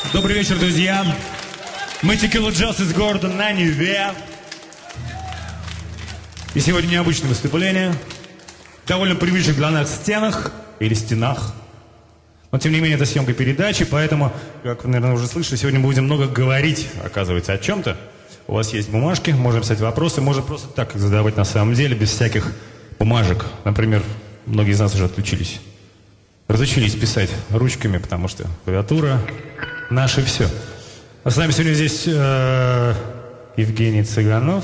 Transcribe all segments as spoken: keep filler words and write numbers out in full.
Добрый вечер, друзья. Мы Tequila Joss из города на Неве. И сегодня необычное выступление. Довольно привычных для нас стенах или стенах. Но, тем не менее, это съемка передачи, поэтому, как вы, наверное, уже слышали, сегодня мы будем много говорить, оказывается, о чем-то. У вас есть бумажки, можно писать вопросы, можно просто так их задавать на самом деле, без всяких бумажек. Например, многие из нас уже отключились. Разучились писать ручками, потому что клавиатура наше все. А с нами сегодня здесь э, Евгений Цыганов.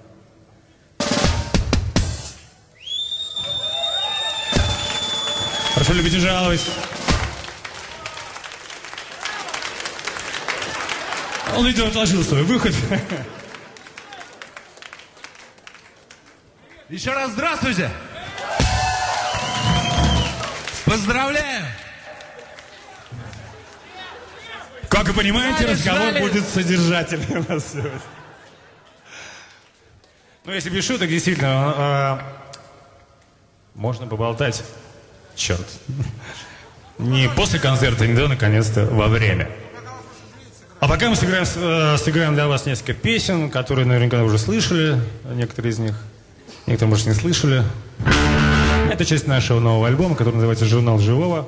Прошу любить и жаловать. Он, видимо, отложил свой выход. Еще раз здравствуйте! Поздравляю! Как вы понимаете, Ждали, разговор ждали. будет содержательный у нас сегодня. Ну, если без шуток, действительно, э, можно поболтать. Черт. Не после концерта, не до, наконец-то, во время. А пока мы сыграем, э, сыграем для вас несколько песен, которые наверняка уже слышали, некоторые из них, некоторые, может, не слышали. Это часть нашего нового альбома, который называется «Журнал живого».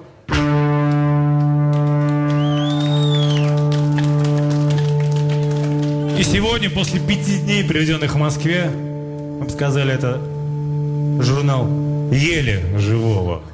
И сегодня, после пяти дней, проведенных в Москве, мы бы сказали, это журнал еле живого.